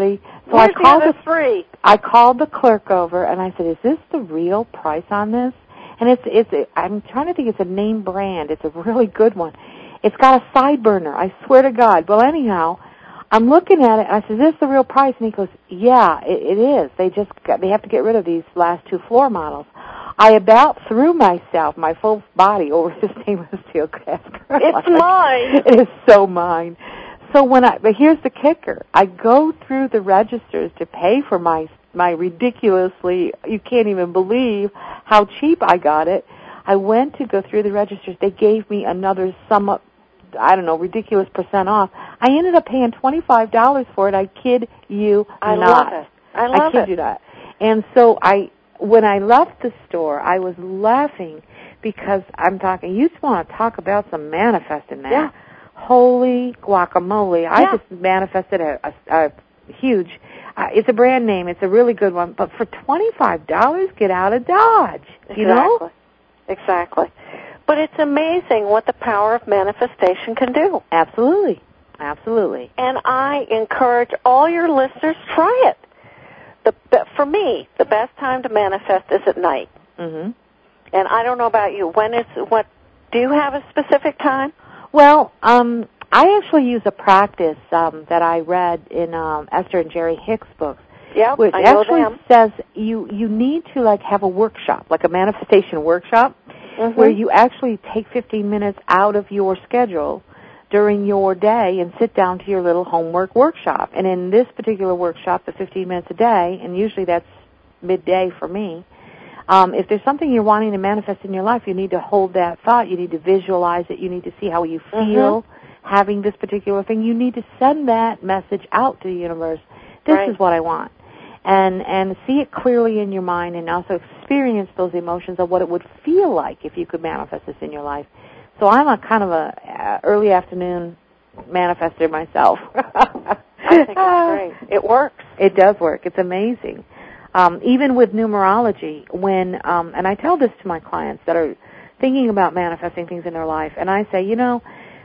So Where's I called the, the three. I called the clerk over and I said, "Is this the real price on this?" And it's it's. I'm trying to think. It's a name brand. It's a really good one. It's got a side burner. I swear to God. Well, anyhow, I'm looking at it and I said, "Is this the real price?" And he goes, "Yeah, it, it is. They just got, they have to get rid of these last two floor models." I about threw myself, my full body, over this stainless steel caster. It's like, mine. It is so mine. So when I, but here's the kicker. I go through the registers to pay for my, my ridiculously, you can't even believe how cheap I got it. I went to go through the registers. They gave me another sum up, I don't know, ridiculous percent off. I ended up paying twenty-five dollars for it. I kid you I not. love it. I love I kid it. you not. And so I, when I left the store, I was laughing because I'm talking, you just want to talk about some manifesting there. Yeah. Holy guacamole. I yeah. just manifested a, a, a huge, uh, it's a brand name, it's a really good one, but for twenty-five dollars, get out of Dodge, you exactly. know? Exactly. But it's amazing what the power of manifestation can do. Absolutely. Absolutely. And I encourage all your listeners, try it. The, the, for me, the best time to manifest is at night. Mm-hmm. And I don't know about you. When is, what, do you have a specific time? Well, um, I actually use a practice um, that I read in um, Esther and Jerry Hicks' books, yep, which I know actually them. says you you need to like have a workshop, like a manifestation workshop, mm-hmm. where you actually take fifteen minutes out of your schedule during your day and sit down to your little homework workshop. And in this particular workshop, the fifteen minutes a day, and usually that's midday for me. Um, if there's something you're wanting to manifest in your life, you need to hold that thought. You need to visualize it. You need to see how you feel mm-hmm. having this particular thing. You need to send that message out to the universe. This right. is what I want. And and see it clearly in your mind and also experience those emotions of what it would feel like if you could manifest this in your life. So I'm a kind of a uh, early afternoon manifester myself. I think it's great. It works. It does work. It's amazing. Um, even with numerology, when, um, and I tell this to my clients that are thinking about manifesting things in their life, and I say, you know,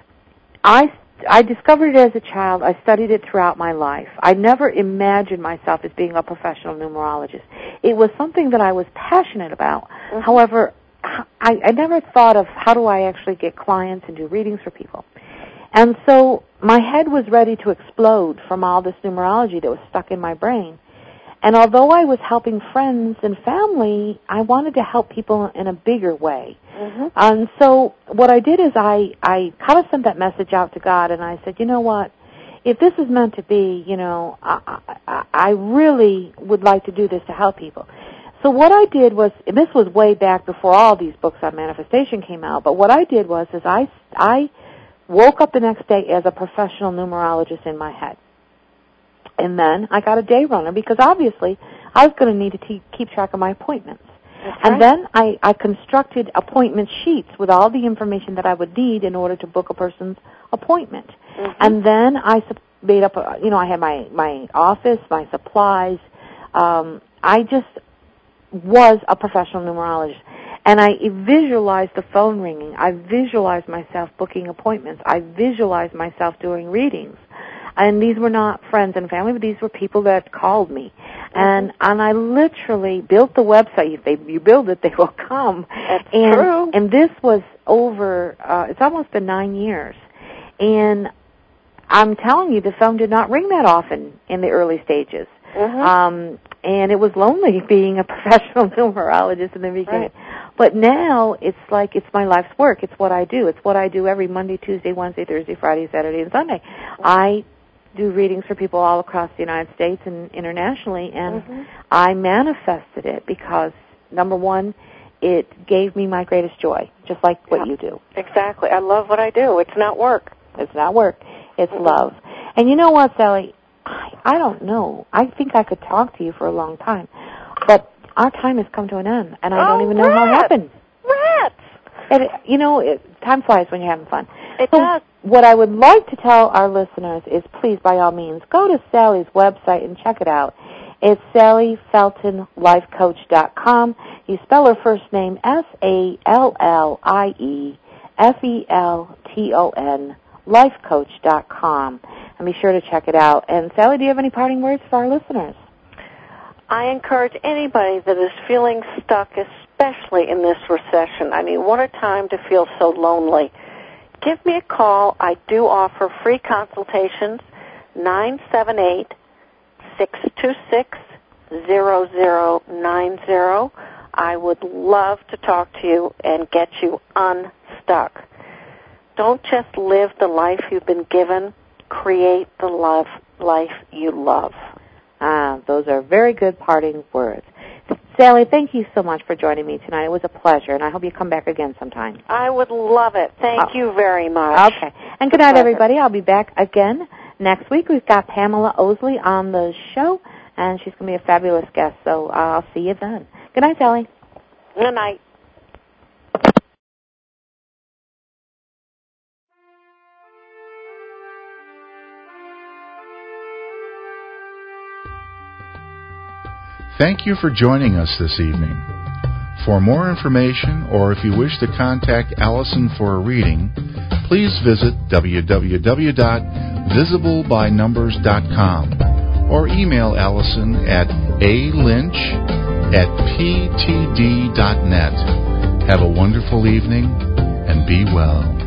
I, I discovered it as a child. I studied it throughout my life. I never imagined myself as being a professional numerologist. It was something that I was passionate about. Mm-hmm. However, I, I never thought of how do I actually get clients and do readings for people. And so my head was ready to explode from all this numerology that was stuck in my brain. And although I was helping friends and family, I wanted to help people in a bigger way. Mm-hmm. And so what I did is I, I kind of sent that message out to God, and I said, you know what, if this is meant to be, you know, I, I, I really would like to do this to help people. So what I did was, and this was way back before all these books on manifestation came out, but what I did was is I, I woke up the next day as a professional numerologist in my head. And then I got a day runner because obviously I was going to need to te- keep track of my appointments. That's and right. then I, I constructed appointment sheets with all the information that I would need in order to book a person's appointment. Mm-hmm. And then I made up, a, you know, I had my, my office, my supplies. Um, I just was a professional numerologist. And I visualized the phone ringing. I visualized myself booking appointments. I visualized myself doing readings. And these were not friends and family, but these were people that called me. Mm-hmm. And and I literally built the website. If they, you build it, they will come. That's and, true. And this was over, uh, it's almost been nine years. And I'm telling you, the phone did not ring that often in the early stages. Mm-hmm. Um, and it was lonely being a professional numerologist in the beginning. Right. But now it's like it's my life's work. It's what I do. It's what I do every Monday, Tuesday, Wednesday, Thursday, Friday, Saturday, and Sunday. Mm-hmm. I do readings for people all across the United States and internationally, and mm-hmm. I manifested it because, number one, it gave me my greatest joy, just like what yeah. you do. Exactly. I love what I do. It's not work. It's not work. It's mm-hmm. love. And you know what, Sally? I, I don't know. I think I could talk to you for a long time, but our time has come to an end, and I oh, don't even know rats. how it happened. Rats! And, it, you know, it, time flies when you're having fun. It so does. What I would like to tell our listeners is please, by all means, go to Sally's website and check it out. It's Sally Felton Life Coach dot com. You spell her first name S A L L I E F E L T O N, life coach dot com. and be sure to check it out. And Sally, do you have any parting words for our listeners? I encourage anybody that is feeling stuck, especially in this recession. I mean, what a time to feel so lonely. Give me a call. I do offer free consultations, nine seven eight, six two six, zero zero nine zero. I would love to talk to you and get you unstuck. Don't just live the life you've been given. Create the love, life you love. Ah, those are very good parting words. Sally, thank you so much for joining me tonight. It was a pleasure, and I hope you come back again sometime. I would love it. Thank oh. you very much. Okay. And good night, everybody. I'll be back again next week. We've got Pamela Osley on the show, and she's going to be a fabulous guest, so I'll see you then. Good night, Sally. Good night. Thank you for joining us this evening. For more information, or if you wish to contact Allison for a reading, please visit w w w dot visible by numbers dot com or email Allison at a lynch at p t d dot net. Have a wonderful evening and be well.